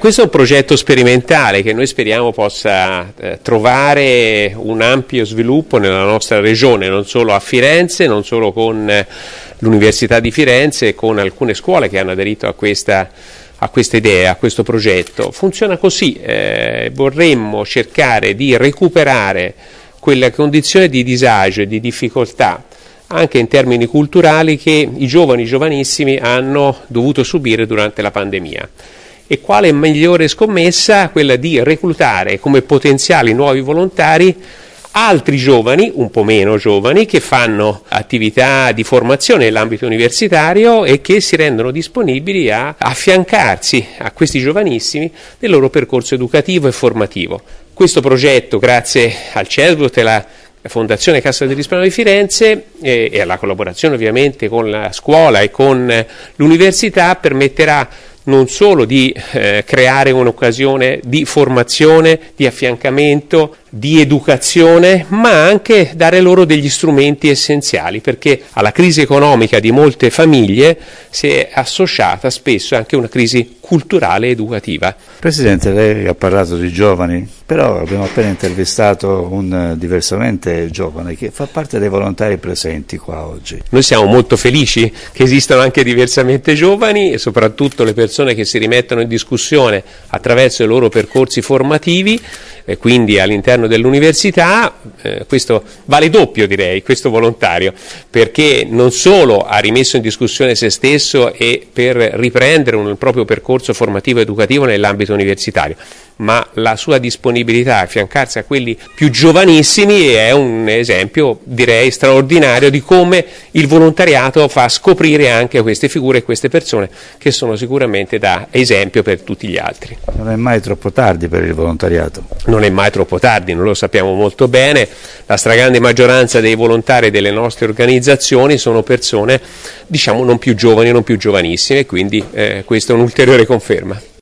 Questo è un progetto sperimentale che noi speriamo possa trovare un ampio sviluppo nella nostra regione, non solo a Firenze, non solo con l'Università di Firenze e con alcune scuole che hanno aderito a questa idea, a questo progetto. Funziona così, vorremmo cercare di recuperare quella condizione di disagio e di difficoltà anche in termini culturali che i giovanissimi hanno dovuto subire durante la pandemia. E quale migliore scommessa quella di reclutare come potenziali nuovi volontari altri giovani, un po' meno giovani, che fanno attività di formazione nell'ambito universitario e che si rendono disponibili a affiancarsi a questi giovanissimi nel loro percorso educativo e formativo. Questo progetto, grazie al CESVOT e la Fondazione Cassa di Risparmio di Firenze e alla collaborazione ovviamente con la scuola e con l'università, permetterà non solo di creare un'occasione di formazione, di affiancamento, di educazione, ma anche dare loro degli strumenti essenziali, perché alla crisi economica di molte famiglie si è associata spesso anche una crisi culturale e educativa. Presidente, lei ha parlato di giovani, però abbiamo appena intervistato un diversamente giovane che fa parte dei volontari presenti qua oggi. Noi siamo molto felici che esistano anche diversamente giovani e soprattutto le persone che si rimettono in discussione attraverso i loro percorsi formativi, quindi all'interno dell'università. Questo vale doppio, direi, questo volontario, perché non solo ha rimesso in discussione se stesso e per riprendere un proprio percorso formativo e educativo nell'ambito universitario, ma la sua disponibilità a affiancarsi a quelli più giovanissimi è un esempio, direi, straordinario di come il volontariato fa scoprire anche queste figure e queste persone che sono sicuramente da esempio per tutti gli altri. Non è mai troppo tardi per il volontariato? Non è mai troppo tardi, noi lo sappiamo molto bene, la stragrande maggioranza dei volontari delle nostre organizzazioni sono persone, diciamo, non più giovani, non più giovanissime, quindi questa è un'ulteriore conferma.